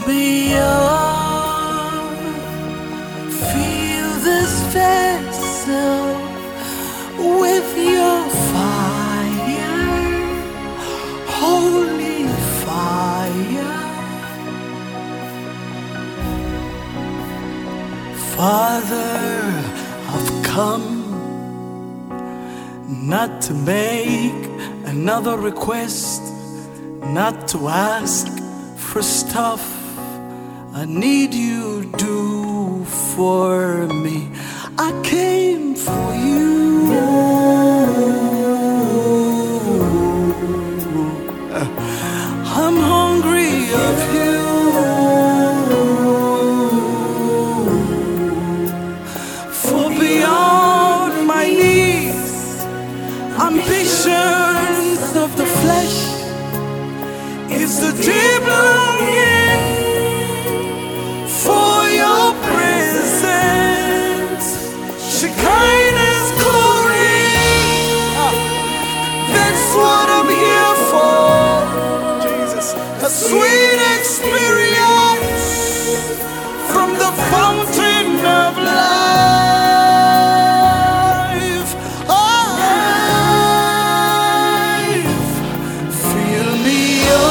me up, fill this vessel with your fire, holy fire. Father, I've come not to make another request, not to ask for stuff I need you to do for me. I came for you. I'm hungry of you. For beyond my needs, ambitions of the flesh, is the deep longing for your presence, Shekinah's glory. That's what I'm here for, Jesus. A sweet experience from the fountain of life. Fill me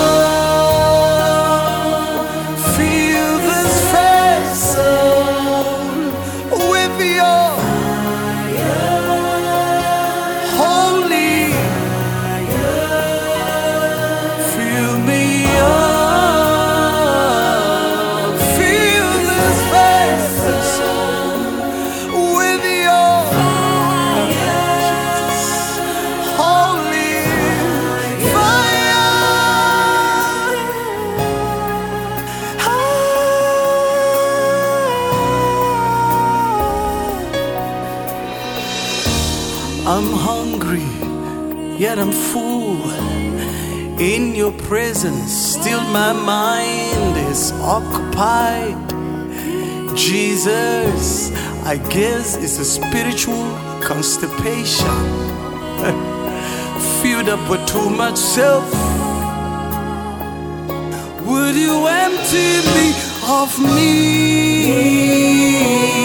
up, fill this vessel with your holy fire. Fill me up, fill this vessel with your holy fire. I'm hungry, yet I'm full. In your presence, still my mind is occupied. Jesus, I guess it's a spiritual constipation, filled up with too much self. Would you empty me of me?